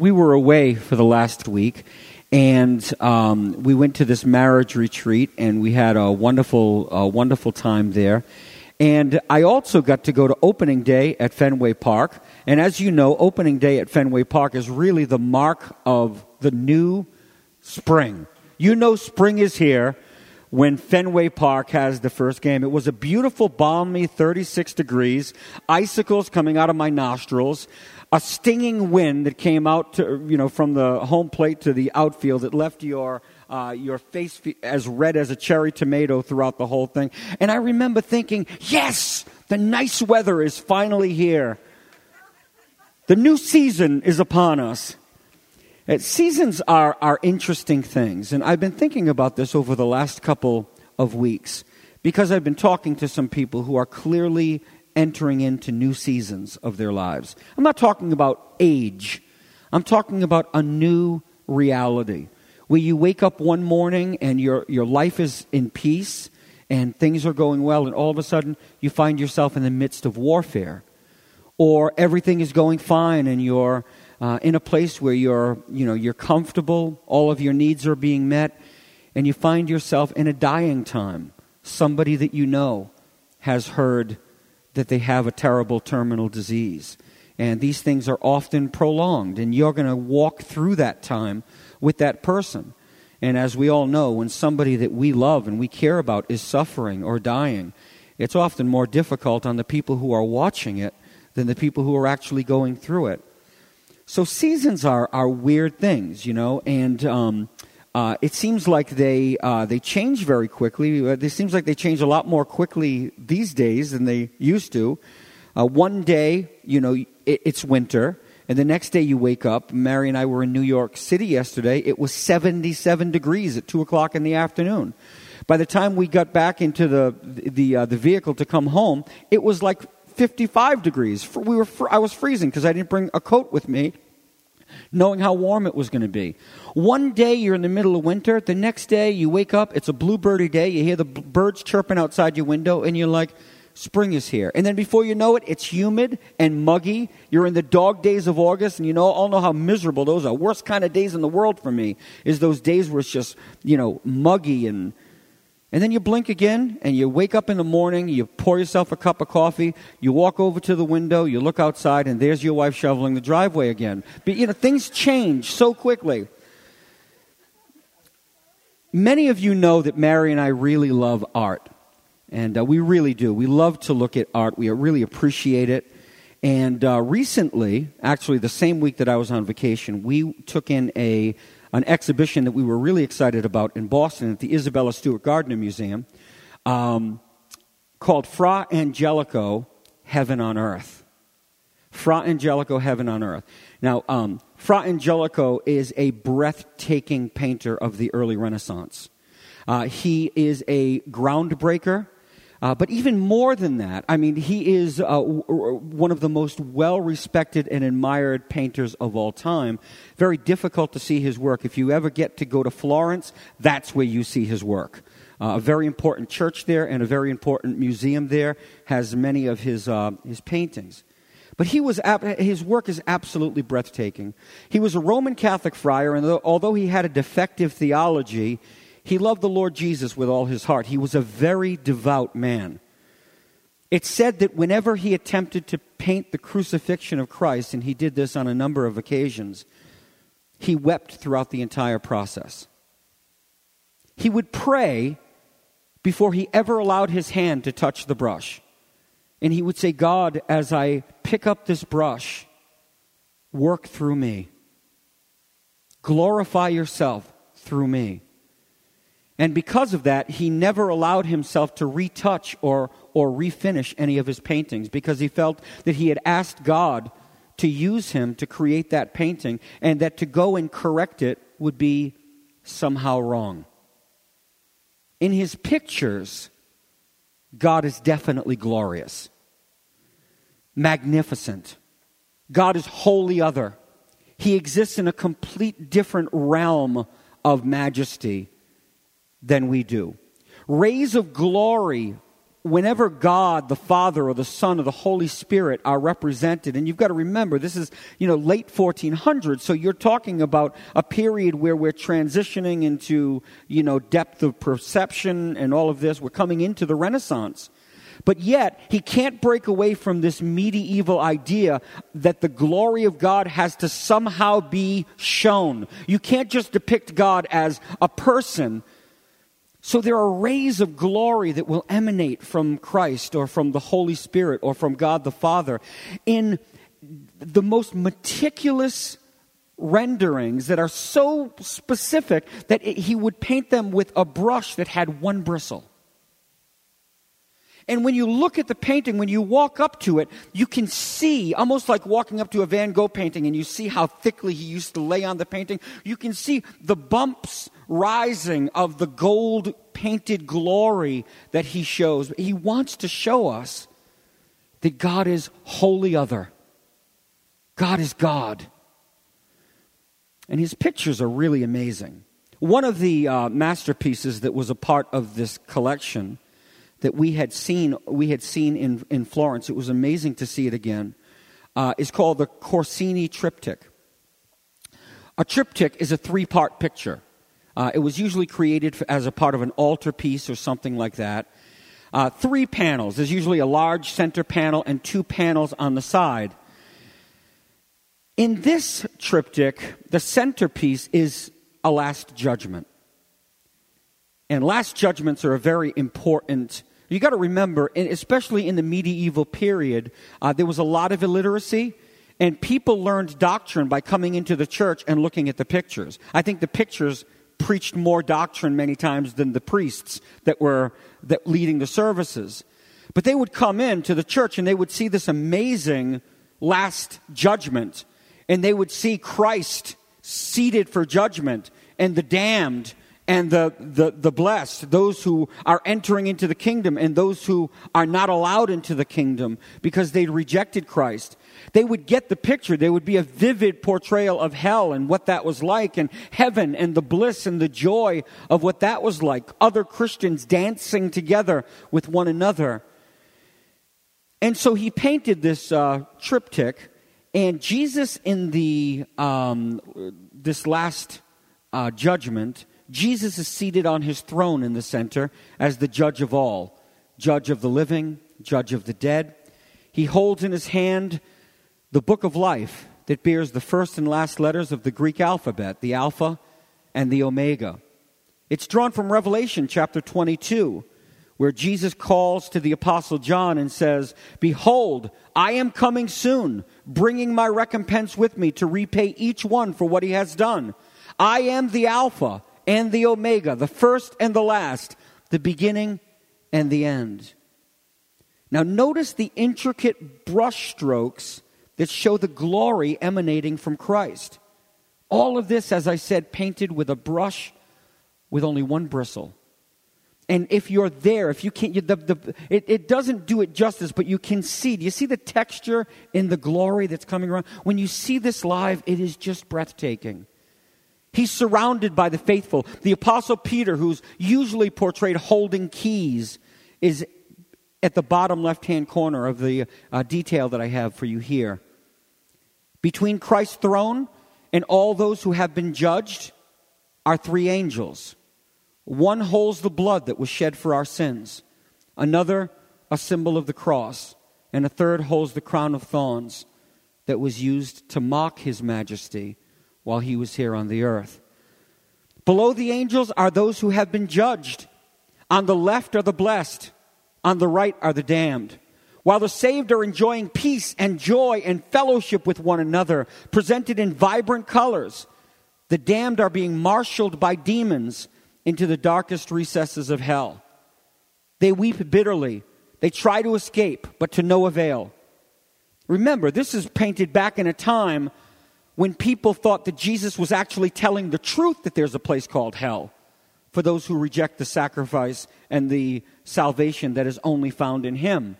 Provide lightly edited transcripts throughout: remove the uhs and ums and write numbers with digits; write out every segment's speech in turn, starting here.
we were away for the last week, and we went to this marriage retreat, and we had a wonderful time there. And I also got to go to opening day at Fenway Park. And as you know, opening day at Fenway Park is really the mark of the new spring. You know spring is here when Fenway Park has the first game. It was a beautiful, balmy 36 degrees, icicles coming out of my nostrils, a stinging wind that came out from the home plate to the outfield that left your face as red as a cherry tomato throughout the whole thing. And I remember thinking, yes, the nice weather is finally here. The new season is upon us. Seasons are interesting things, and I've been thinking about this over the last couple of weeks because I've been talking to some people who are clearly entering into new seasons of their lives. I'm not talking about age. I'm talking about a new reality where you wake up one morning and your life is in peace and things are going well, and all of a sudden you find yourself in the midst of warfare. Or everything is going fine and you're in a place where you're comfortable, all of your needs are being met, and you find yourself in a dying time. Somebody that you know has heard that they have a terrible terminal disease. And these things are often prolonged, and you're going to walk through that time with that person. And as we all know, when somebody that we love and we care about is suffering or dying, it's often more difficult on the people who are watching it than the people who are actually going through it. So seasons are weird things, and it seems like they change very quickly. It seems like they change a lot more quickly these days than they used to. One day, it's winter, and the next day you wake up. Mary and I were in New York City yesterday. It was 77 degrees at 2 o'clock in the afternoon. By the time we got back into the vehicle to come home, it was like 55 degrees. I was freezing because I didn't bring a coat with me, knowing how warm it was going to be. One day you're in the middle of winter. The next day you wake up, it's a bluebirdy day. You hear the birds chirping outside your window, and you're like, spring is here. And then before you know it, it's humid and muggy. You're in the dog days of August, and all know how miserable those are. Worst kind of days in the world for me is those days where it's just, muggy and then you blink again, and you wake up in the morning, you pour yourself a cup of coffee, you walk over to the window, you look outside, and there's your wife shoveling the driveway again. But, things change so quickly. Many of you know that Mary and I really love art, and we really do. We love to look at art. We really appreciate it. And recently, actually the same week that I was on vacation, we took in an exhibition that we were really excited about in Boston at the Isabella Stewart Gardner Museum called Fra Angelico, Heaven on Earth. Fra Angelico, Heaven on Earth. Now, Fra Angelico is a breathtaking painter of the early Renaissance. He is a groundbreaker. But even more than that, he is one of the most well-respected and admired painters of all time. Very difficult to see his work. If you ever get to go to Florence, that's where you see his work. A very important church there and a very important museum there has many of his paintings. But his work is absolutely breathtaking. He was a Roman Catholic friar, and although he had a defective theology, he loved the Lord Jesus with all his heart. He was a very devout man. It's said that whenever he attempted to paint the crucifixion of Christ, and he did this on a number of occasions, he wept throughout the entire process. He would pray before he ever allowed his hand to touch the brush. And he would say, God, as I pick up this brush, work through me. Glorify yourself through me. And because of that, he never allowed himself to retouch or refinish any of his paintings because he felt that he had asked God to use him to create that painting and that to go and correct it would be somehow wrong. In his pictures, God is definitely glorious, magnificent. God is wholly other. He exists in a complete different realm of majesty than we do. Rays of glory whenever God, the Father, or the Son, or the Holy Spirit are represented, and you've got to remember, this is, late 1400s, so you're talking about a period where we're transitioning into, depth of perception and all of this. We're coming into the Renaissance. But yet, he can't break away from this medieval idea that the glory of God has to somehow be shown. You can't just depict God as a person. So there are rays of glory that will emanate from Christ or from the Holy Spirit or from God the Father in the most meticulous renderings that are so specific that he would paint them with a brush that had one bristle. And when you look at the painting, when you walk up to it, you can see, almost like walking up to a Van Gogh painting and you see how thickly he used to lay on the painting, you can see the bumps rising of the gold painted glory that he shows. He wants to show us that God is wholly other. God is God. And his pictures are really amazing. One of the masterpieces that was a part of this collection that we had seen in Florence, it was amazing to see it again, is called the Corsini Triptych. A triptych is a 3-part picture. It was usually created as a part of an altarpiece or something like that. 3 panels. There's usually a large center panel and 2 panels on the side. In this triptych, the centerpiece is a Last Judgment. And Last Judgments are a very important. You got to remember, especially in the medieval period, there was a lot of illiteracy, and people learned doctrine by coming into the church and looking at the pictures. I think the pictures preached more doctrine many times than the priests that were leading the services. But they would come into the church and they would see this amazing Last Judgment, and they would see Christ seated for judgment, and the damned and the blessed, those who are entering into the kingdom and those who are not allowed into the kingdom because they rejected Christ. They would get the picture. There would be a vivid portrayal of hell and what that was like, and heaven and the bliss and the joy of what that was like. Other Christians dancing together with one another. And so he painted this triptych, and Jesus in this last judgment, Jesus is seated on his throne in the center as the judge of all, judge of the living, judge of the dead. He holds in his hand the book of life that bears the first and last letters of the Greek alphabet, the Alpha and the Omega. It's drawn from Revelation chapter 22, where Jesus calls to the Apostle John and says, "Behold, I am coming soon, bringing my recompense with me to repay each one for what he has done. I am the Alpha and the Omega, the first and the last, the beginning and the end." Now notice the intricate brush strokes that show the glory emanating from Christ. All of this, as I said, painted with a brush with only one bristle. And if you're there, if you can't, it doesn't do it justice, but you can see. Do you see the texture in the glory that's coming around? When you see this live, it is just breathtaking. He's surrounded by the faithful. The Apostle Peter, who's usually portrayed holding keys, is at the bottom left-hand corner of the detail that I have for you here. Between Christ's throne and all those who have been judged are 3 angels. One holds the blood that was shed for our sins. Another, a symbol of the cross. And a third holds the crown of thorns that was used to mock his majesty while he was here on the earth. Below the angels are those who have been judged. On the left are the blessed. On the right are the damned. While the saved are enjoying peace and joy and fellowship with one another, presented in vibrant colors, the damned are being marshaled by demons into the darkest recesses of hell. They weep bitterly. They try to escape, but to no avail. Remember, this is painted back in a time when people thought that Jesus was actually telling the truth that there's a place called hell for those who reject the sacrifice and the salvation that is only found in him.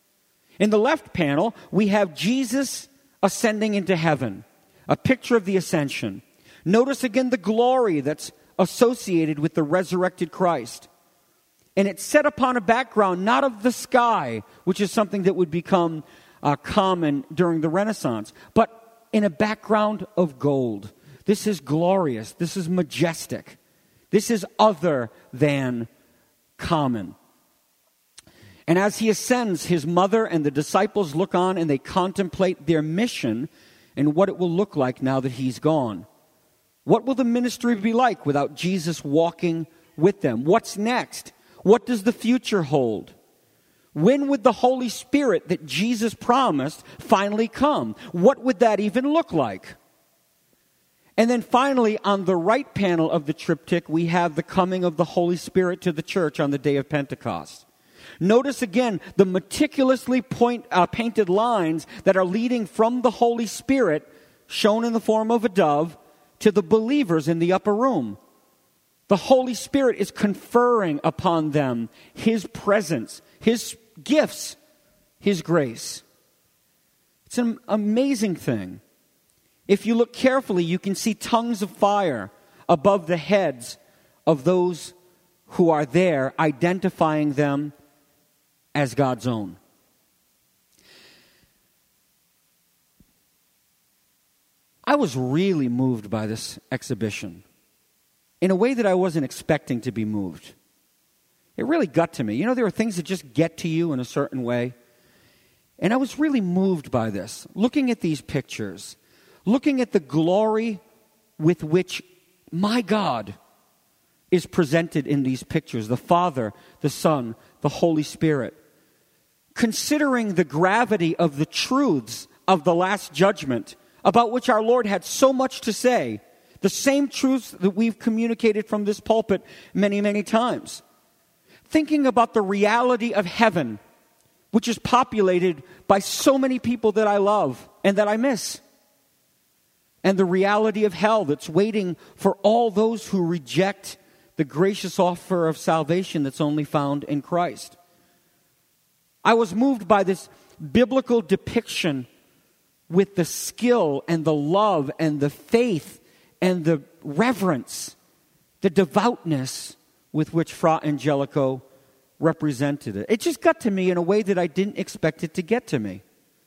In the left panel, we have Jesus ascending into heaven, a picture of the ascension. Notice again the glory that's associated with the resurrected Christ. And it's set upon a background not of the sky, which is something that would become common during the Renaissance, but in a background of gold. This is glorious. This is majestic. This is other than common. And as he ascends, his mother and the disciples look on and they contemplate their mission and what it will look like now that he's gone. What will the ministry be like without Jesus walking with them? What's next? What does the future hold? When would the Holy Spirit that Jesus promised finally come? What would that even look like? And then finally, on the right panel of the triptych, we have the coming of the Holy Spirit to the church on the day of Pentecost. Notice again the meticulously painted lines that are leading from the Holy Spirit, shown in the form of a dove, to the believers in the upper room. The Holy Spirit is conferring upon them His presence, His gifts, His grace. It's an amazing thing. If you look carefully, you can see tongues of fire above the heads of those who are there, identifying them as God's own. I was really moved by this exhibition in a way that I wasn't expecting to be moved. It really got to me. You know, there are things that just get to you in a certain way. And I was really moved by this. Looking at these pictures, looking at the glory with which my God is presented in these pictures, the Father, the Son, the Holy Spirit. Considering the gravity of the truths of the Last Judgment, about which our Lord had so much to say, the same truths that we've communicated from this pulpit many, many times. Thinking about the reality of heaven, which is populated by so many people that I love and that I miss. And the reality of hell that's waiting for all those who reject the gracious offer of salvation that's only found in Christ. I was moved by this biblical depiction with the skill and the love and the faith and the reverence, the devoutness with which Fra Angelico represented it. It just got to me in a way that I didn't expect it to get to me.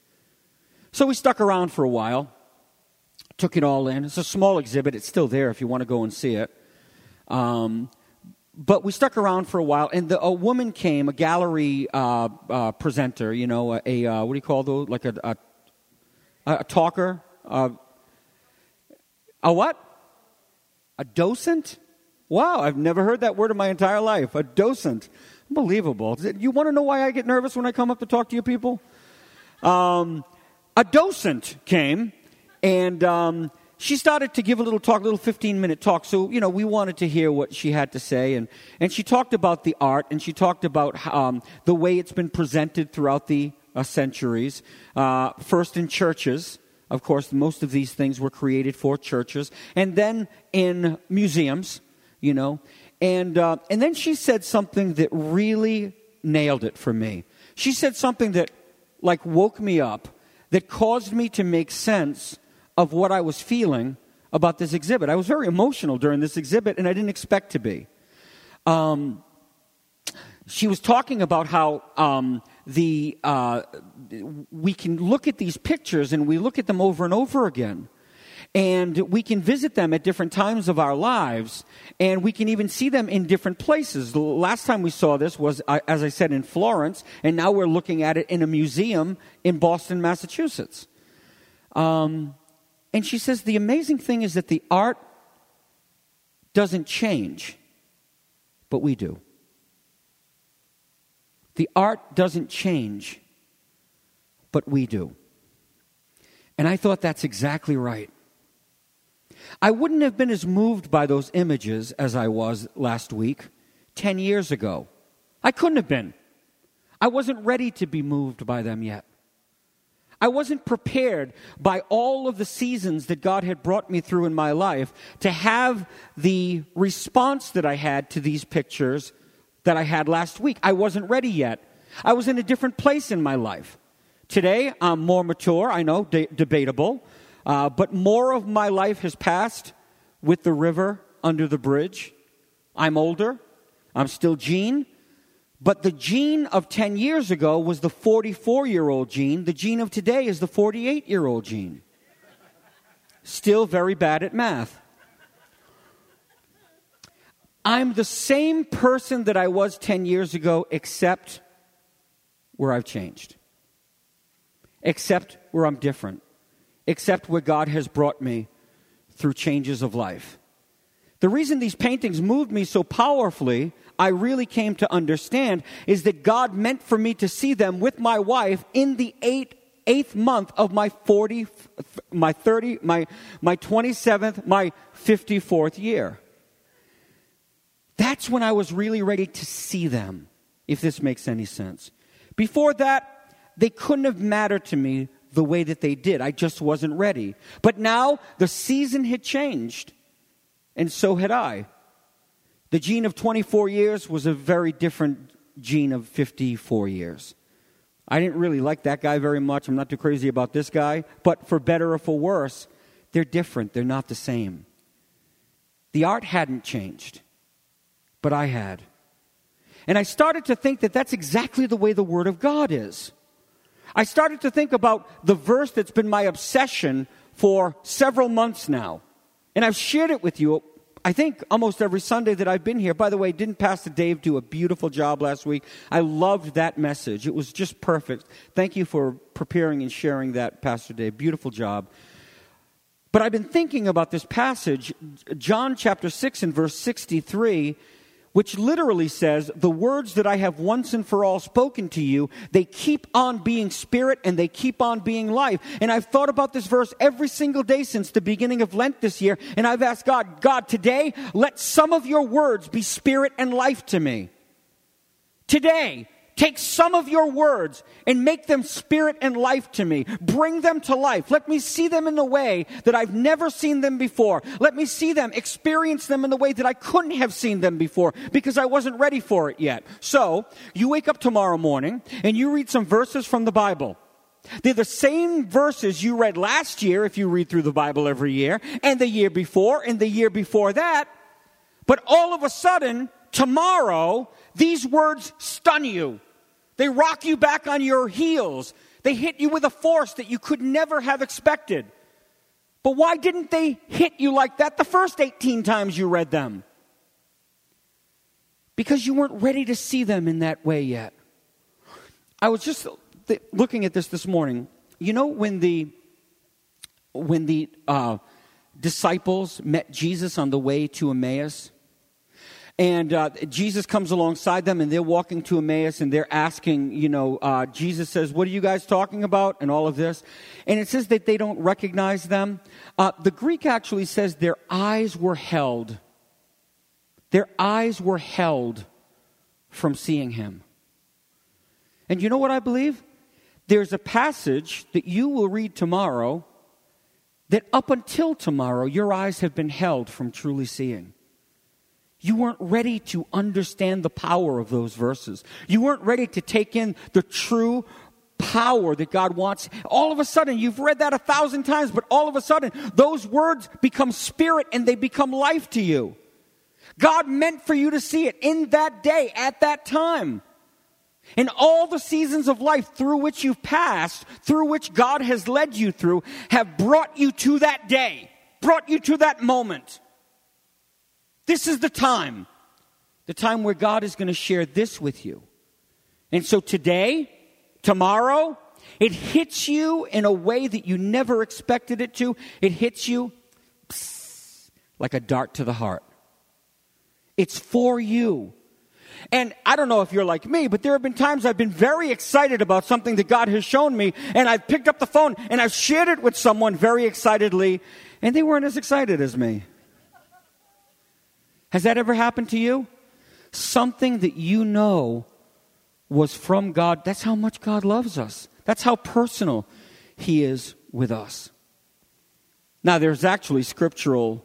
So we stuck around for a while, took it all in. It's a small exhibit. It's still there if you want to go and see it. But we stuck around for a while, and a woman came, a gallery presenter, you know, what do you call those? Like a talker? A what? A docent? Wow, I've never heard that word in my entire life. A docent. Unbelievable. You want to know why I get nervous when I come up to talk to you people? A docent came, and she started to give a little talk, a little 15-minute talk. So, you know, we wanted to hear what she had to say. And she talked about the art, and she talked about the way it's been presented throughout the centuries. First in churches. Of course, most of these things were created for churches. And then in museums, you know. And then she said something that really nailed it for me. She said something that, like, woke me up, that caused me to make sense of what I was feeling about this exhibit. I was very emotional during this exhibit, and I didn't expect to be. She was talking about how we can look at these pictures, and we look at them over and over again. And we can visit them at different times of our lives, and we can even see them in different places. The last time we saw this was, as I said, in Florence, and now we're looking at it in a museum in Boston, Massachusetts. And she says the amazing thing is that the art doesn't change, but we do. The art doesn't change, but we do. And I thought that's exactly right. I wouldn't have been as moved by those images as I was last week, 10 years ago. I couldn't have been. I wasn't ready to be moved by them yet. I wasn't prepared by all of the seasons that God had brought me through in my life to have the response that I had to these pictures that I had last week. I wasn't ready yet. I was in a different place in my life. Today, I'm more mature, I know, debatable, but more of my life has passed with the river under the bridge. I'm older. I'm still Gene, But the Gene of 10 years ago was the 44-year-old Gene. The Gene of today is the 48-year-old Gene. Still very bad at math. I'm the same person that I was 10 years ago, except where I've changed. Except where I'm different. Except where God has brought me through changes of life. The reason these paintings moved me so powerfully, I really came to understand, is that God meant for me to see them with my wife in the eighth month of my 27th, my 54th year. That's when I was really ready to see them, if this makes any sense. Before that, they couldn't have mattered to me the way that they did. I just wasn't ready. But now, the season had changed, and so had I. The Gene of 24 years was a very different Gene of 54 years. I didn't really like that guy very much. I'm not too crazy about this guy. But for better or for worse, they're different. They're not the same. The art hadn't changed, but I had. And I started to think that that's exactly the way the Word of God is. I started to think about the verse that's been my obsession for several months now. And I've shared it with you, I think, almost every Sunday that I've been here. By the way, didn't Pastor Dave do a beautiful job last week? I loved that message. It was just perfect. Thank you for preparing and sharing that, Pastor Dave. Beautiful job. But I've been thinking about this passage, John chapter 6 and verse 63, which literally says, the words that I have once and for all spoken to you, they keep on being spirit and they keep on being life. And I've thought about this verse every single day since the beginning of Lent this year. And I've asked God, today, let some of your words be spirit and life to me. Today, take some of your words and make them spirit and life to me. Bring them to life. Let me see them in the way that I've never seen them before. Let me see them, experience them in the way that I couldn't have seen them before because I wasn't ready for it yet. So, you wake up tomorrow morning and you read some verses from the Bible. They're the same verses you read last year if you read through the Bible every year, and the year before, and the year before that. But all of a sudden, tomorrow, these words stun you. They rock you back on your heels. They hit you with a force that you could never have expected. But why didn't they hit you like that the first 18 times you read them? Because you weren't ready to see them in that way yet. I was just looking at this morning. You know when the disciples met Jesus on the way to Emmaus? And Jesus comes alongside them, and they're walking to Emmaus, and they're asking, Jesus says, what are you guys talking about? And all of this. And it says that they don't recognize them. The Greek actually says their eyes were held. Their eyes were held from seeing him. And you know what I believe? There's a passage that you will read tomorrow that up until tomorrow, your eyes have been held from truly seeing. You weren't ready to understand the power of those verses. You weren't ready to take in the true power that God wants. All of a sudden, you've read that 1,000 times, but all of a sudden, those words become spirit and they become life to you. God meant for you to see it in that day, at that time. And all the seasons of life through which you've passed, through which God has led you through, have brought you to that day, brought you to that moment. This is the time where God is going to share this with you. And so today, tomorrow, it hits you in a way that you never expected it to. It hits you like a dart to the heart. It's for you. And I don't know if you're like me, but there have been times I've been very excited about something that God has shown me, and I've picked up the phone and I've shared it with someone very excitedly, and they weren't as excited as me. Has that ever happened to you? Something that you know was from God. That's how much God loves us. That's how personal He is with us. Now, there's actually scriptural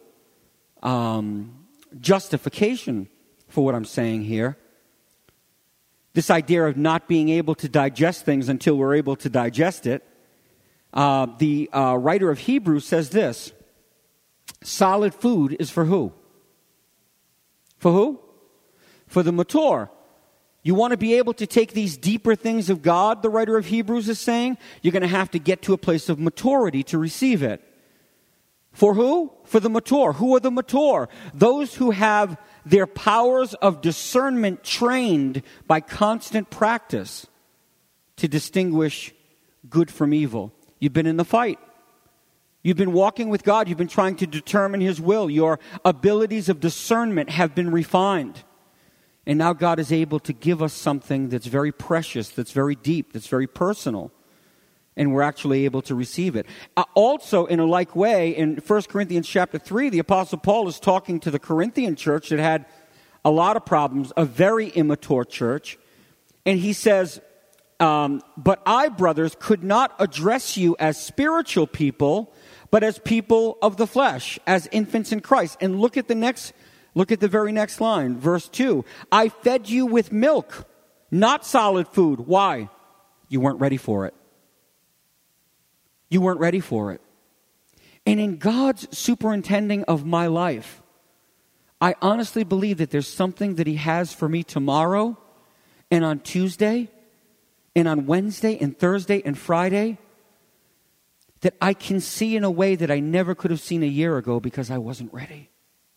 justification for what I'm saying here. This idea of not being able to digest things until we're able to digest it. The writer of Hebrews says this: solid food is for who? For who? For the mature. You want to be able to take these deeper things of God, the writer of Hebrews is saying, you're going to have to get to a place of maturity to receive it. For who? For the mature. Who are the mature? Those who have their powers of discernment trained by constant practice to distinguish good from evil. You've been in the fight. You've been walking with God. You've been trying to determine His will. Your abilities of discernment have been refined. And now God is able to give us something that's very precious, that's very deep, that's very personal. And we're actually able to receive it. Also, in a like way, in 1 Corinthians chapter 3, the Apostle Paul is talking to the Corinthian church that had a lot of problems, a very immature church. And he says, but I, brothers, could not address you as spiritual people, but as people of the flesh, as infants in Christ. And look at the very next line, verse 2. I fed you with milk, not solid food. Why? You weren't ready for it. You weren't ready for it. And in God's superintending of my life, I honestly believe that there's something that He has for me tomorrow and on Tuesday and on Wednesday and Thursday and Friday that I can see in a way that I never could have seen a year ago because I wasn't ready.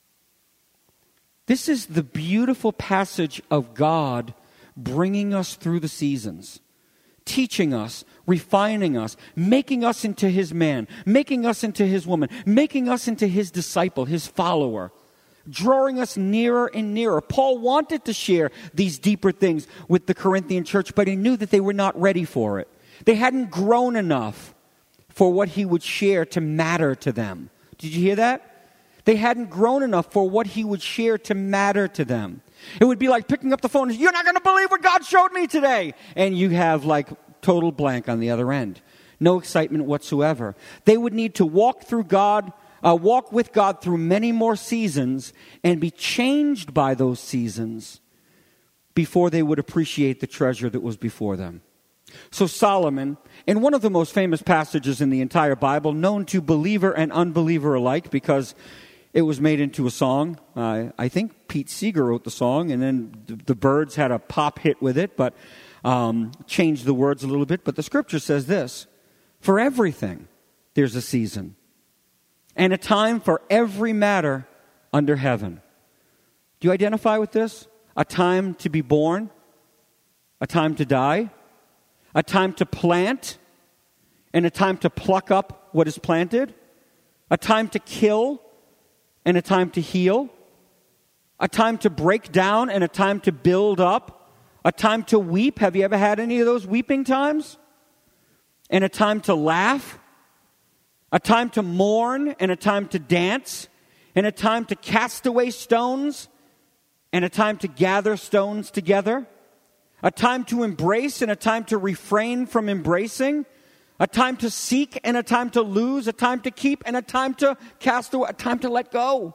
This is the beautiful passage of God bringing us through the seasons, teaching us, refining us, making us into His man, making us into His woman, making us into His disciple, His follower, drawing us nearer and nearer. Paul wanted to share these deeper things with the Corinthian church, but he knew that they were not ready for it. They hadn't grown enough for what he would share to matter to them. Did you hear that? They hadn't grown enough for what he would share to matter to them. It would be like picking up the phone and saying, you're not going to believe what God showed me today. And you have like total blank on the other end. No excitement whatsoever. They would need to walk with God through many more seasons and be changed by those seasons before they would appreciate the treasure that was before them. So Solomon, in one of the most famous passages in the entire Bible, known to believer and unbeliever alike because it was made into a song. I think Pete Seeger wrote the song, and then the Byrds had a pop hit with it, but changed the words a little bit. But the scripture says this: for everything there's a season, and a time for every matter under heaven. Do you identify with this? A time to be born, a time to die, a time to plant, and a time to pluck up what is planted, a time to kill, and a time to heal, a time to break down and a time to build up, a time to weep. Have you ever had any of those weeping times? And a time to laugh, a time to mourn and a time to dance, and a time to cast away stones and a time to gather stones together, a time to embrace and a time to refrain from embracing, a time to seek and a time to lose, a time to keep and a time to cast away, a time to let go,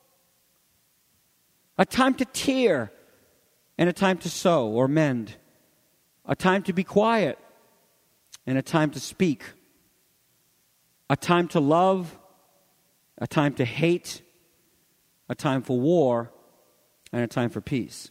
a time to tear and a time to sow or mend, a time to be quiet and a time to speak, a time to love, a time to hate, a time for war, and a time for peace.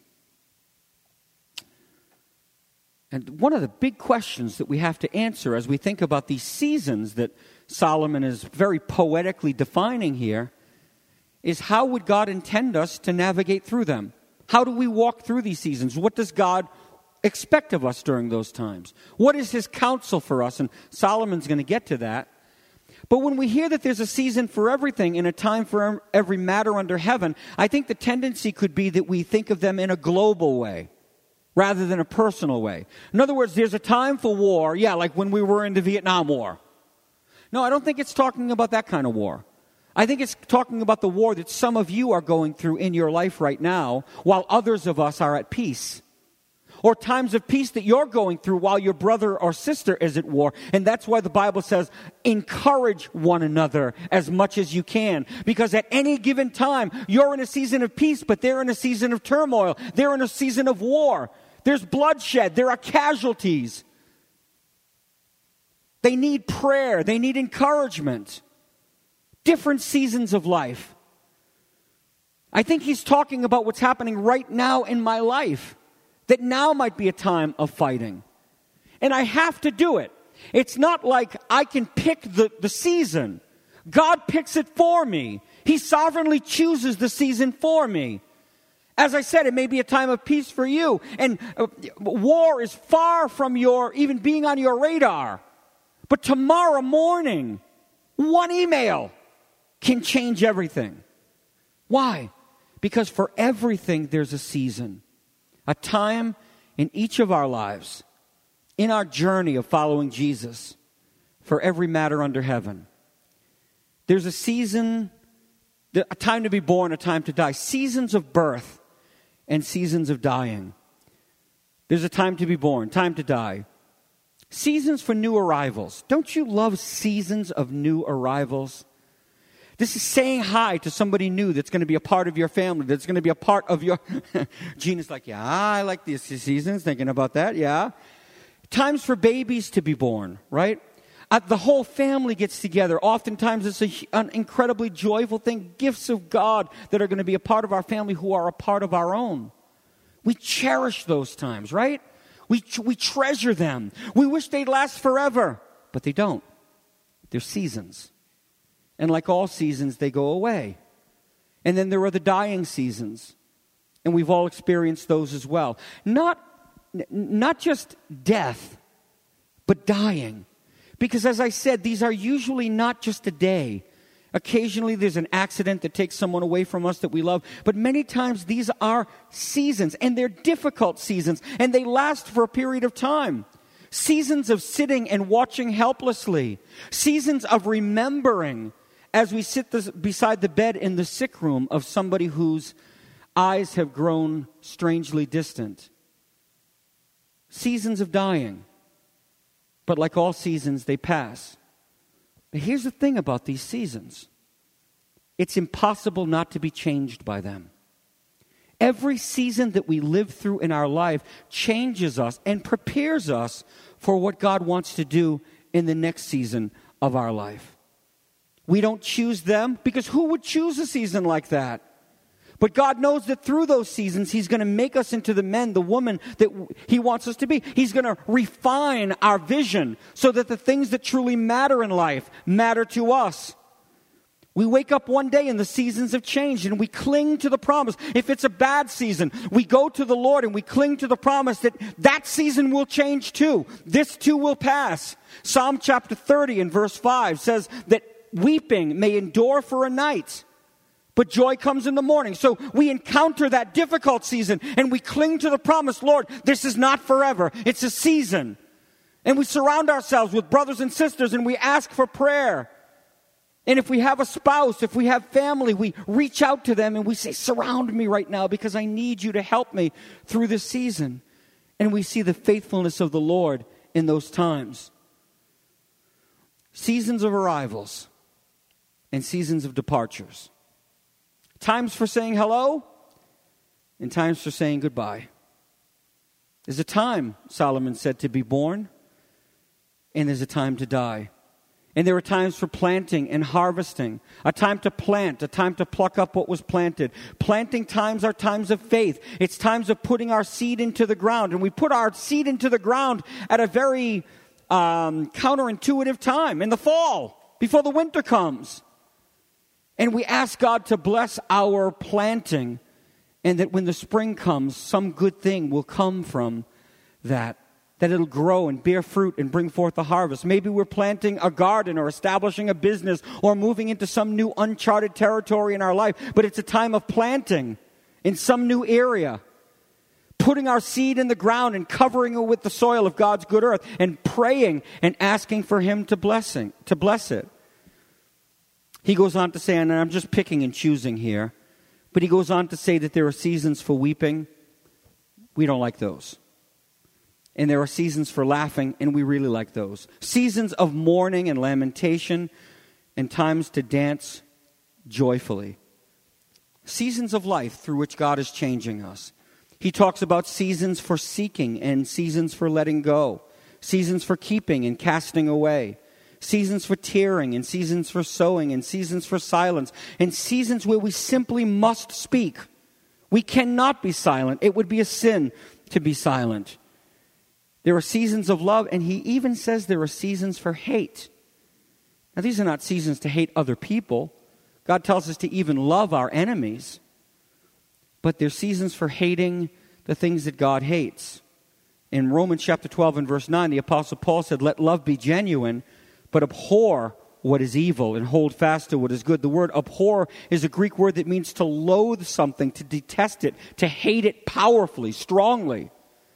And one of the big questions that we have to answer as we think about these seasons that Solomon is very poetically defining here is, how would God intend us to navigate through them? How do we walk through these seasons? What does God expect of us during those times? What is His counsel for us? And Solomon's going to get to that. But when we hear that there's a season for everything and a time for every matter under heaven, I think the tendency could be that we think of them in a global way rather than a personal way. In other words, there's a time for war, like when we were in the Vietnam War. No, I don't think it's talking about that kind of war. I think it's talking about the war that some of you are going through in your life right now, while others of us are at peace. Or times of peace that you're going through while your brother or sister is at war. And that's why the Bible says, encourage one another as much as you can. Because at any given time, you're in a season of peace, but they're in a season of turmoil. They're in a season of war. There's bloodshed. There are casualties. They need prayer. They need encouragement. Different seasons of life. I think he's talking about what's happening right now in my life. that now might be a time of fighting. And I have to do it. It's not like I can pick the season. God picks it for me. He sovereignly chooses the season for me. As I said, it may be a time of peace for you. And war is far from even being on your radar. But tomorrow morning, one email can change everything. Why? Because for everything there's a season. A time in each of our lives, in our journey of following Jesus, for every matter under heaven. There's a season, a time to be born, a time to die. Seasons of birth and seasons of dying. There's a time to be born, time to die. Seasons for new arrivals. Don't you love seasons of new arrivals? This is saying hi to somebody new that's going to be a part of your family, that's going to be a part of your... Gina's like, yeah, I like these seasons, thinking about that, yeah. Times for babies to be born, right? The whole family gets together. Oftentimes it's an incredibly joyful thing. Gifts of God that are going to be a part of our family who are a part of our own. We cherish those times, right? We treasure them. We wish they'd last forever, but they don't. They're seasons. And like all seasons, they go away. And then there are the dying seasons. And we've all experienced those as well. Not just death, but dying. Because as I said, these are usually not just a day. Occasionally there's an accident that takes someone away from us that we love. But many times these are seasons, and they're difficult seasons, and they last for a period of time. Seasons of sitting and watching helplessly. Seasons of remembering as we sit beside the bed in the sick room of somebody whose eyes have grown strangely distant. Seasons of dying. But like all seasons, they pass. But here's the thing about these seasons. It's impossible not to be changed by them. Every season that we live through in our life changes us and prepares us for what God wants to do in the next season of our life. We don't choose them, because who would choose a season like that? But God knows that through those seasons, He's going to make us into the men, the woman that He wants us to be. He's going to refine our vision so that the things that truly matter in life matter to us. We wake up one day and the seasons have changed, and we cling to the promise. If it's a bad season, we go to the Lord and we cling to the promise that that season will change too. This too will pass. Psalm chapter 30 and verse 5 says that weeping may endure for a night, but joy comes in the morning. So we encounter that difficult season and we cling to the promise, Lord, this is not forever. It's a season. And we surround ourselves with brothers and sisters and we ask for prayer. And if we have a spouse, if we have family, we reach out to them and we say, surround me right now because I need you to help me through this season. And we see the faithfulness of the Lord in those times. Seasons of arrivals and seasons of departures. Times for saying hello and times for saying goodbye. There's a time, Solomon said, to be born, and there's a time to die. And there are times for planting and harvesting. A time to plant, a time to pluck up what was planted. Planting times are times of faith. It's times of putting our seed into the ground. And we put our seed into the ground at a very counterintuitive time, in the fall, before the winter comes. And we ask God to bless our planting, and that when the spring comes, some good thing will come from that it'll grow and bear fruit and bring forth a harvest. Maybe we're planting a garden or establishing a business or moving into some new uncharted territory in our life, but it's a time of planting in some new area, putting our seed in the ground and covering it with the soil of God's good earth and praying and asking for Him to bless it. He goes on to say, and I'm just picking and choosing here, but he goes on to say that there are seasons for weeping. We don't like those. And there are seasons for laughing, and we really like those. Seasons of mourning and lamentation, and times to dance joyfully. Seasons of life through which God is changing us. He talks about seasons for seeking and seasons for letting go. Seasons for keeping and casting away. Seasons for tearing and seasons for sowing and seasons for silence. And seasons where we simply must speak. We cannot be silent. It would be a sin to be silent. There are seasons of love, and he even says there are seasons for hate. Now, these are not seasons to hate other people. God tells us to even love our enemies. But there's seasons for hating the things that God hates. In Romans chapter 12 and verse 9, the Apostle Paul said, "Let love be genuine, but abhor what is evil and hold fast to what is good." The word abhor is a Greek word that means to loathe something, to detest it, to hate it powerfully, strongly.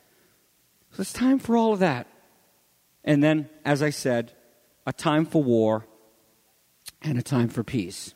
So it's time for all of that. And then, as I said, a time for war and a time for peace.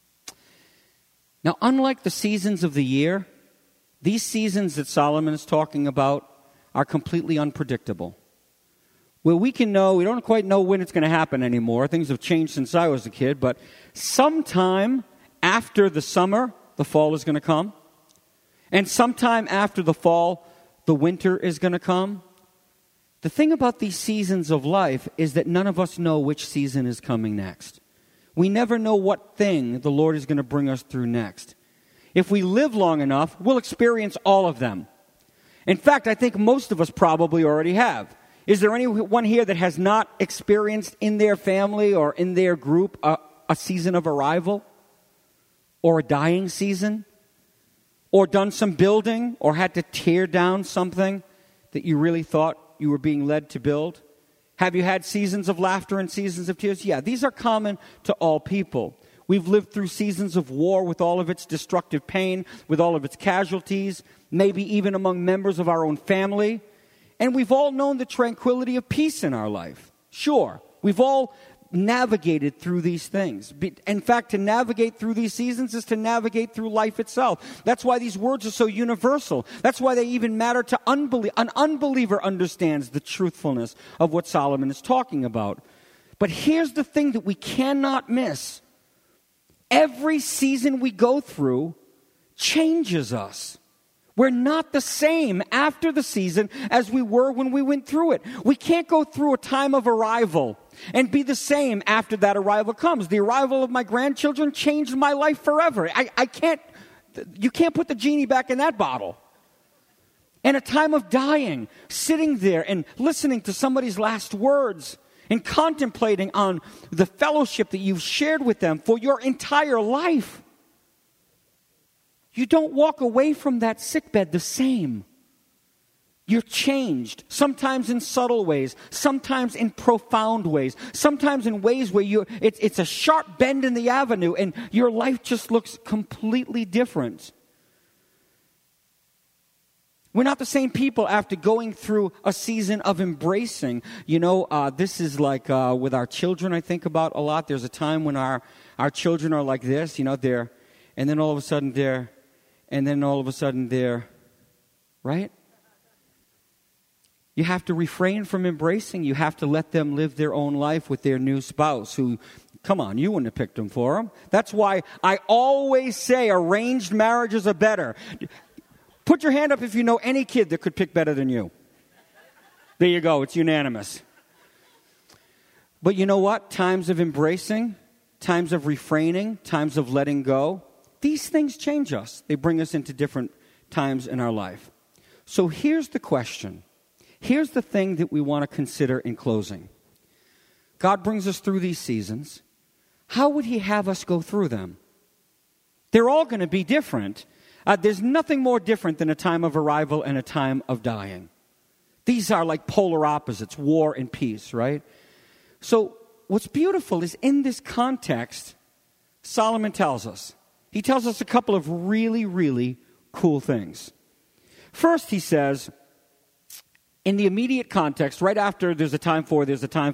Now, unlike the seasons of the year, these seasons that Solomon is talking about are completely unpredictable. Well, we don't quite know when it's going to happen anymore. Things have changed since I was a kid, but sometime after the summer, the fall is going to come. And sometime after the fall, the winter is going to come. The thing about these seasons of life is that none of us know which season is coming next. We never know what thing the Lord is going to bring us through next. If we live long enough, we'll experience all of them. In fact, I think most of us probably already have. Is there anyone here that has not experienced in their family or in their group a season of arrival? Or a dying season? Or done some building? Or had to tear down something that you really thought you were being led to build? Have you had seasons of laughter and seasons of tears? Yeah, these are common to all people. We've lived through seasons of war with all of its destructive pain, with all of its casualties, maybe even among members of our own family. And we've all known the tranquility of peace in our life. Sure, we've all navigated through these things. In fact, to navigate through these seasons is to navigate through life itself. That's why these words are so universal. That's why they even matter to unbelievers. An unbeliever understands the truthfulness of what Solomon is talking about. But here's the thing that we cannot miss. Every season we go through changes us. We're not the same after the season as we were when we went through it. We can't go through a time of arrival and be the same after that arrival comes. The arrival of my grandchildren changed my life forever. You can't put the genie back in that bottle. And a time of dying, sitting there and listening to somebody's last words and contemplating on the fellowship that you've shared with them for your entire life. You don't walk away from that sickbed the same. You're changed, sometimes in subtle ways, sometimes in profound ways, sometimes in ways where it's a sharp bend in the avenue and your life just looks completely different. We're not the same people after going through a season of embracing. This is like with our children I think about a lot. There's a time when our children are like this, and then all of a sudden they're, right? You have to refrain from embracing. You have to let them live their own life with their new spouse who, come on, you wouldn't have picked them for them. That's why I always say arranged marriages are better. Put your hand up if you know any kid that could pick better than you. There you go. It's unanimous. But you know what? Times of embracing, times of refraining, times of letting go, these things change us. They bring us into different times in our life. So here's the question. Here's the thing that we want to consider in closing. God brings us through these seasons. How would He have us go through them? They're all going to be different. There's nothing more different than a time of arrival and a time of dying. These are like polar opposites, war and peace, right? So what's beautiful is in this context, Solomon tells us. He tells us a couple of really, really cool things. First, he says, in the immediate context, right after there's a time for,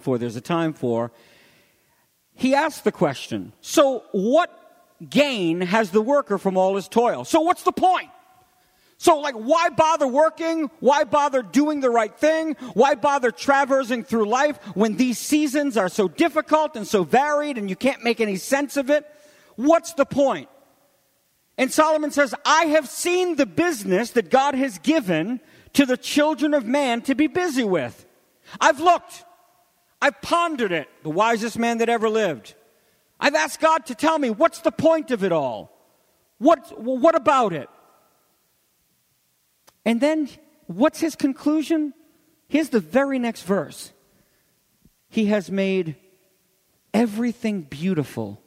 he asks the question, so what gain has the worker from all his toil? So what's the point? So why bother working? Why bother doing the right thing? Why bother traversing through life when these seasons are so difficult and so varied and you can't make any sense of it? What's the point? And Solomon says, I have seen the business that God has given to the children of man to be busy with. I've looked. I've pondered it. The wisest man that ever lived. I've asked God to tell me, what's the point of it all? What about it? And then what's his conclusion? Here's the very next verse. He has made everything beautiful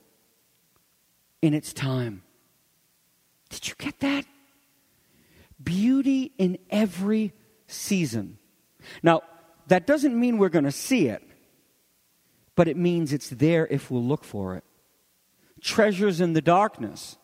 in its time. Did you get that? Beauty in every season. Now, that doesn't mean we're going to see it, but it means it's there if we'll look for it. Treasures in the darkness.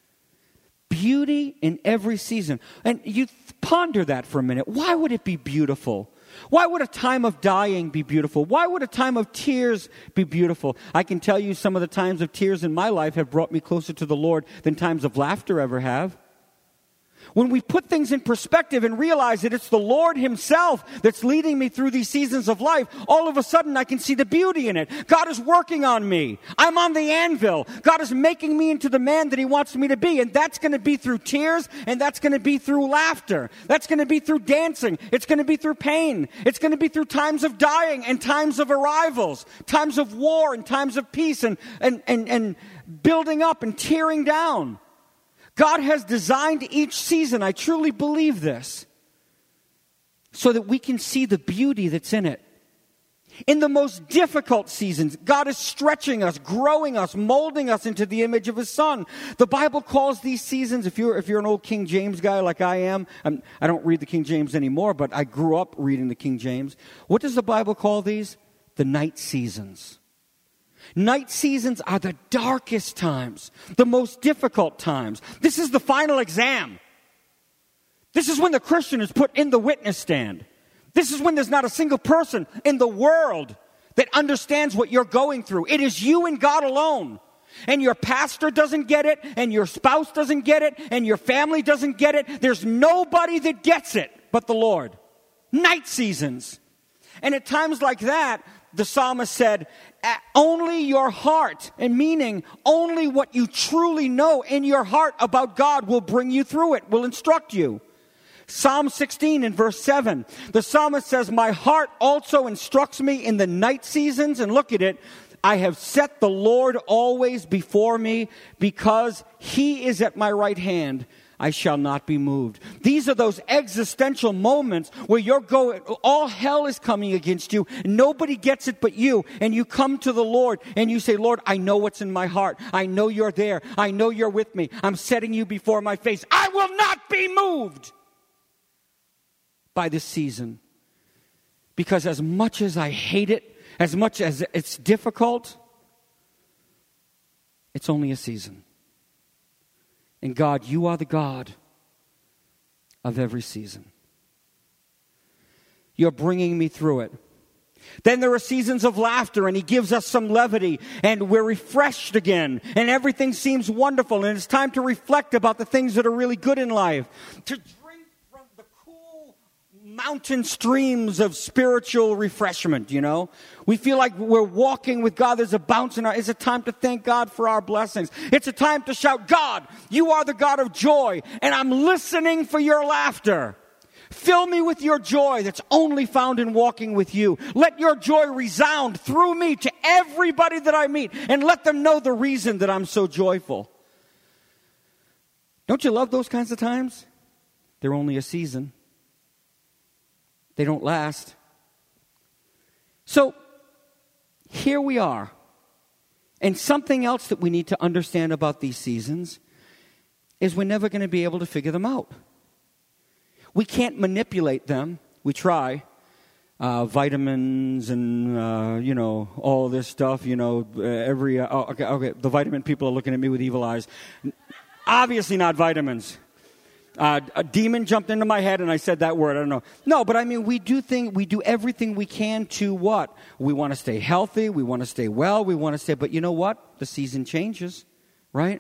Beauty in every season. And you ponder that for a minute. Why would it be beautiful? Why would a time of dying be beautiful? Why would a time of tears be beautiful? I can tell you some of the times of tears in my life have brought me closer to the Lord than times of laughter ever have. When we put things in perspective and realize that it's the Lord himself that's leading me through these seasons of life, all of a sudden I can see the beauty in it. God is working on me. I'm on the anvil. God is making me into the man that he wants me to be. And that's going to be through tears, and that's going to be through laughter. That's going to be through dancing. It's going to be through pain. It's going to be through times of dying and times of arrivals, times of war and times of peace and building up and tearing down. God has designed each season, I truly believe this, so that we can see the beauty that's in it. In the most difficult seasons, God is stretching us, growing us, molding us into the image of his Son. The Bible calls these seasons, if you're an old King James guy like I am, I don't read the King James anymore, but I grew up reading the King James. What does the Bible call these? The night seasons. Night seasons are the darkest times, the most difficult times. This is the final exam. This is when the Christian is put in the witness stand. This is when there's not a single person in the world that understands what you're going through. It is you and God alone. And your pastor doesn't get it, and your spouse doesn't get it, and your family doesn't get it. There's nobody that gets it but the Lord. Night seasons. And at times like that, the psalmist said, only your heart, and meaning only what you truly know in your heart about God will bring you through it, will instruct you. Psalm 16 in verse 7, the psalmist says, my heart also instructs me in the night seasons, and look at it, I have set the Lord always before me, because he is at my right hand. I shall not be moved. These are those existential moments where you're going, all hell is coming against you. Nobody gets it but you. And you come to the Lord and you say, Lord, I know what's in my heart. I know you're there. I know you're with me. I'm setting you before my face. I will not be moved by this season. Because as much as I hate it, as much as it's difficult, it's only a season. And God, you are the God of every season. You're bringing me through it. Then there are seasons of laughter, and he gives us some levity, and we're refreshed again, and everything seems wonderful, and it's time to reflect about the things that are really good in life. To drink from the cool mountain streams of spiritual refreshment, you know. We feel like we're walking with God. There's a bounce in our... It's a time to thank God for our blessings. It's a time to shout, God, you are the God of joy, and I'm listening for your laughter. Fill me with your joy that's only found in walking with you. Let your joy resound through me to everybody that I meet, and let them know the reason that I'm so joyful. Don't you love those kinds of times? They're only a season. They don't last. So, here we are. And something else that we need to understand about these seasons is we're never going to be able to figure them out. We can't manipulate them. We try. Vitamins and, all this stuff, okay, the vitamin people are looking at me with evil eyes. Obviously not vitamins. A demon jumped into my head and I said that word. I don't know. No, but I mean, we do everything we can to what? We want to stay healthy. We want to stay well. We want to stay, but you know what? The season changes, right?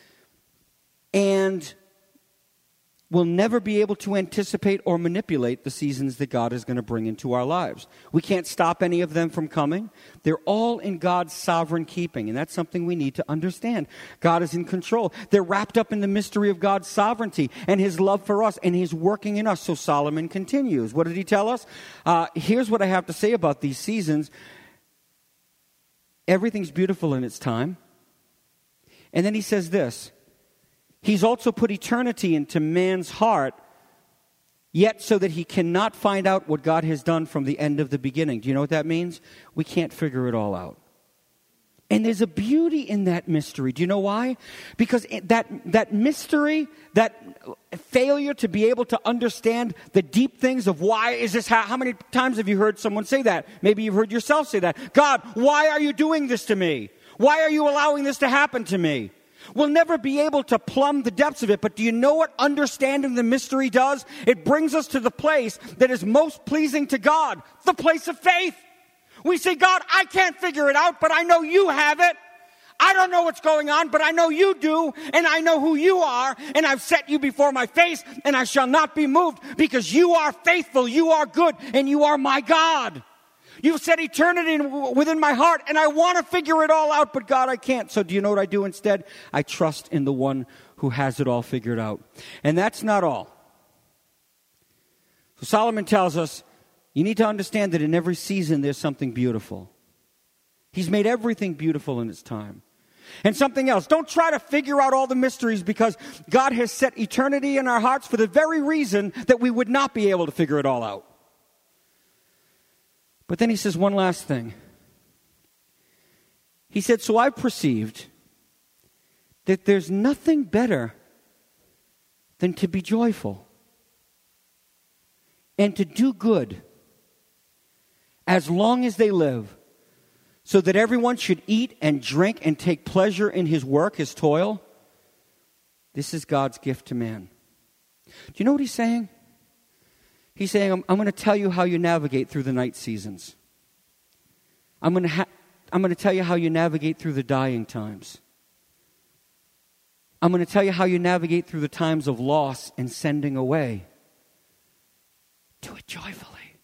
And we'll never be able to anticipate or manipulate the seasons that God is going to bring into our lives. We can't stop any of them from coming. They're all in God's sovereign keeping, and that's something we need to understand. God is in control. They're wrapped up in the mystery of God's sovereignty and his love for us, and he's working in us. So Solomon continues. What did he tell us? Here's what I have to say about these seasons. Everything's beautiful in its time. And then he says this. He's also put eternity into man's heart yet so that he cannot find out what God has done from the end of the beginning. Do you know what that means? We can't figure it all out. And there's a beauty in that mystery. Do you know why? Because that mystery, that failure to be able to understand the deep things of why is this, how many times have you heard someone say that? Maybe you've heard yourself say that. God, why are you doing this to me? Why are you allowing this to happen to me? We'll never be able to plumb the depths of it, but do you know what understanding the mystery does? It brings us to the place that is most pleasing to God, the place of faith. We say, God, I can't figure it out, but I know you have it. I don't know what's going on, but I know you do, and I know who you are, and I've set you before my face, and I shall not be moved, because you are faithful, you are good, and you are my God. You've set eternity within my heart, and I want to figure it all out, but God, I can't. So do you know what I do instead? I trust in the one who has it all figured out. And that's not all. So Solomon tells us, you need to understand that in every season there's something beautiful. He's made everything beautiful in its time. And something else, don't try to figure out all the mysteries, because God has set eternity in our hearts for the very reason that we would not be able to figure it all out. But then he says one last thing. He said, so I've perceived that there's nothing better than to be joyful and to do good as long as they live, so that everyone should eat and drink and take pleasure in his work, his toil. This is God's gift to man. Do you know what he's saying? He's saying, I'm going to tell you how you navigate through the night seasons. I'm going to tell you how you navigate through the dying times. I'm going to tell you how you navigate through the times of loss and sending away. Do it joyfully.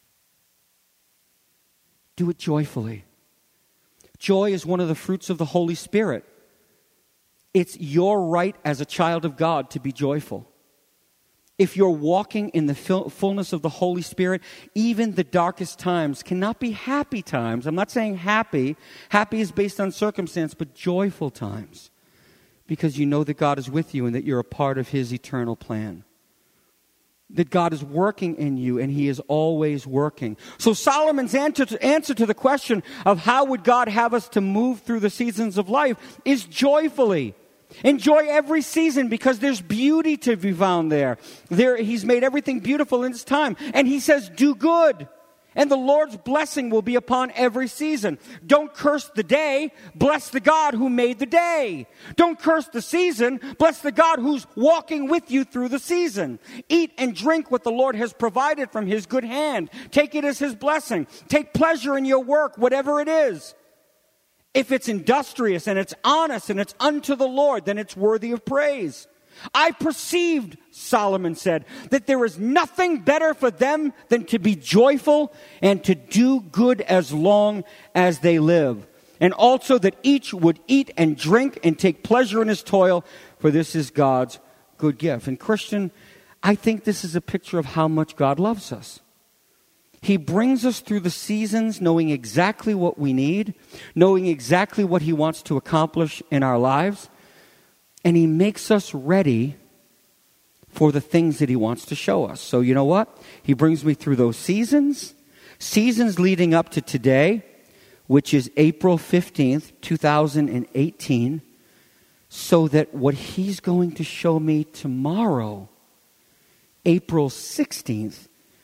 Do it joyfully. Joy is one of the fruits of the Holy Spirit. It's your right as a child of God to be joyful. If you're walking in the fullness of the Holy Spirit, even the darkest times cannot be happy times. I'm not saying happy. Happy is based on circumstance, but joyful times. Because you know that God is with you and that you're a part of his eternal plan. That God is working in you, and he is always working. So Solomon's answer to the question of how would God have us to move through the seasons of life is joyfully. Enjoy every season, because there's beauty to be found there. He's made everything beautiful in its time. And he says, do good, and the Lord's blessing will be upon every season. Don't curse the day. Bless the God who made the day. Don't curse the season. Bless the God who's walking with you through the season. Eat and drink what the Lord has provided from his good hand. Take it as his blessing. Take pleasure in your work, whatever it is. If it's industrious and it's honest and it's unto the Lord, then it's worthy of praise. I perceived, Solomon said, that there is nothing better for them than to be joyful and to do good as long as they live. And also that each would eat and drink and take pleasure in his toil, for this is God's good gift. And Christian, I think this is a picture of how much God loves us. He brings us through the seasons knowing exactly what we need, knowing exactly what he wants to accomplish in our lives, and he makes us ready for the things that he wants to show us. So you know what? He brings me through those seasons leading up to today, which is April 15th, 2018, so that what he's going to show me tomorrow, April 16th,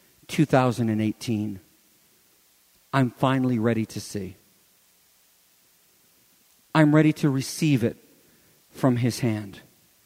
2018, I'm finally ready to see. I'm ready to receive it from his hand.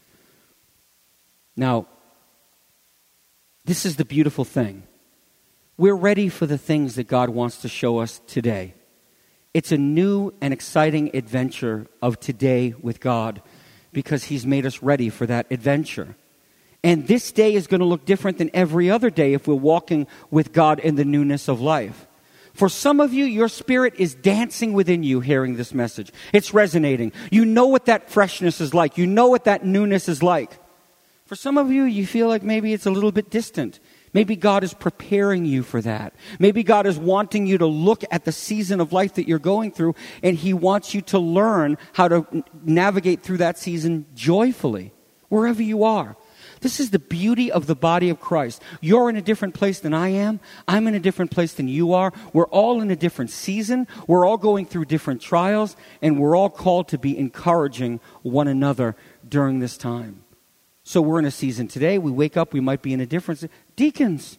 Now, this is the beautiful thing. We're ready for the things that God wants to show us today. It's a new and exciting adventure of today with God, because he's made us ready for that adventure. And this day is going to look different than every other day if we're walking with God in the newness of life. For some of you, your spirit is dancing within you hearing this message. It's resonating. You know what that freshness is like. You know what that newness is like. For some of you, you feel like maybe it's a little bit distant. Maybe God is preparing you for that. Maybe God is wanting you to look at the season of life that you're going through, and he wants you to learn how to navigate through that season joyfully, wherever you are. This is the beauty of the body of Christ. You're in a different place than I am. I'm in a different place than you are. We're all in a different season. We're all going through different trials, and we're all called to be encouraging one another during this time. So we're in a season today. We wake up, we might be in a different Deacons,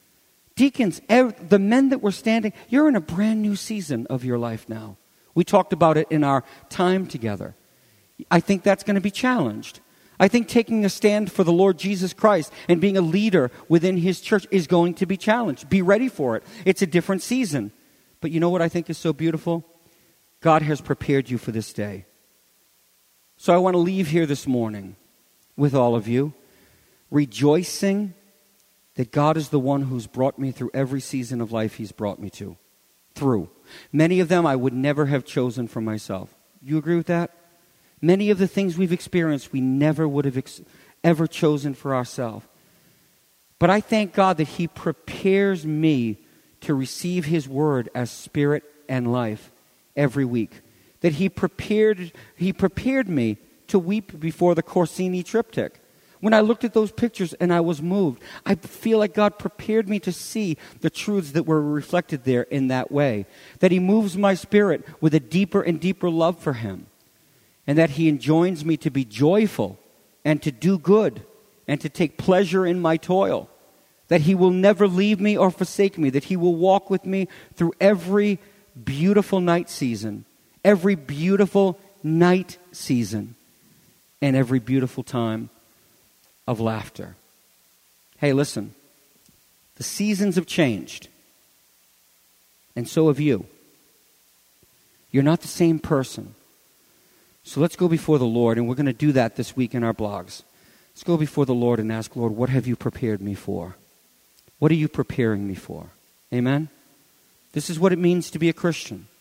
the men that were standing, you're in a brand new season of your life now. We talked about it in our time together. I think that's going to be challenged. I think taking a stand for the Lord Jesus Christ and being a leader within his church is going to be challenged. Be ready for it. It's a different season. But you know what I think is so beautiful? God has prepared you for this day. So I want to leave here this morning with all of you, rejoicing that God is the one who's brought me through every season of life he's brought me through. Many of them I would never have chosen for myself. You agree with that? Many of the things we've experienced, we never would have ever chosen for ourselves. But I thank God that he prepares me to receive his word as spirit and life every week. That he prepared me to weep before the Corsini triptych. When I looked at those pictures and I was moved, I feel like God prepared me to see the truths that were reflected there in that way. That he moves my spirit with a deeper and deeper love for him. And that he enjoins me to be joyful and to do good and to take pleasure in my toil. That he will never leave me or forsake me. That he will walk with me through every beautiful night season, every beautiful night season, and every beautiful time of laughter. Hey, listen, the seasons have changed, and so have you. You're not the same person. So let's go before the Lord, and we're going to do that this week in our blogs. Let's go before the Lord and ask, Lord, what have you prepared me for? What are you preparing me for? Amen? This is what it means to be a Christian.